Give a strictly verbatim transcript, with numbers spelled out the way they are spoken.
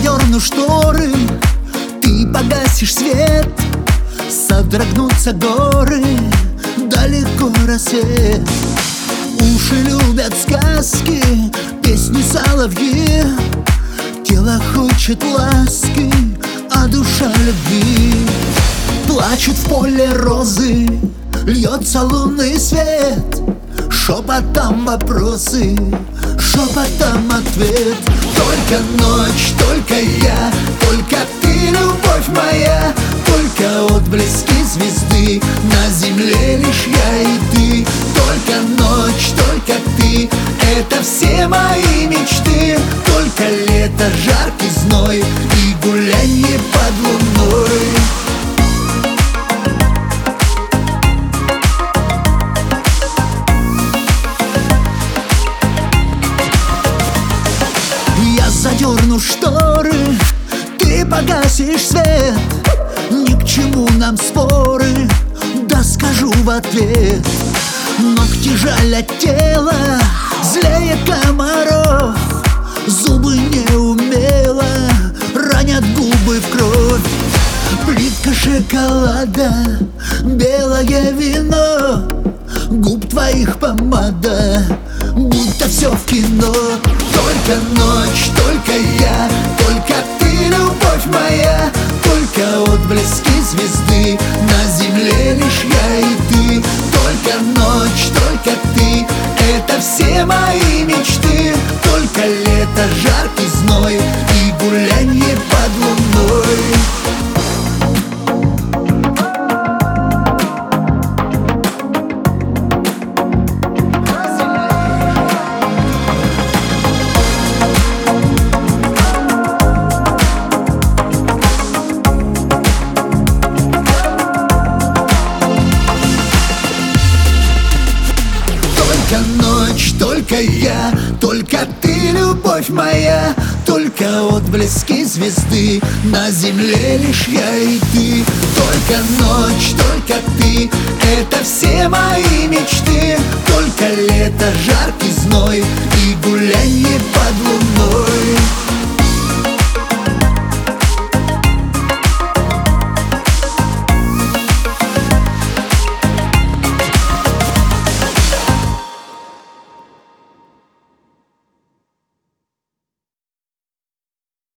задерну шторы, ты погасишь свет, содрогнутся горы, далеко рассвет. Уши любят сказки, песни соловьи, тело хочет ласки, а душа любви. Плачут в поле розы, льется лунный свет, шепотом вопросы, шепотом ответ. Только ночь, только я, только ты, любовь моя, только отблески звезды, на земле лишь я и ты. Только ночь, только ты, это все мои мечты. Только лето, жаркий зной и гулянье под луной. Задерну шторы, ты погасишь свет, ни к чему нам споры, да скажу в ответ. Ногти жалят тело, злее комаров, зубы неумело ранят губы в кровь. Плитка шоколада, белое вино, губ твоих помада, будто все в кино. Только ночь, только я, только ты, любовь моя, только отблески звезды, на земле лишь я и ты. Только ночь, только ты, это все мои мечты. Только лето, жаркий зной и гулянье под луной. Только ночь, только я, только ты, любовь моя, только отблески звезды, на земле лишь я и ты. Только ночь, только ты, это все мои мечты. Только лето, жаркий зной и гулянье под луной.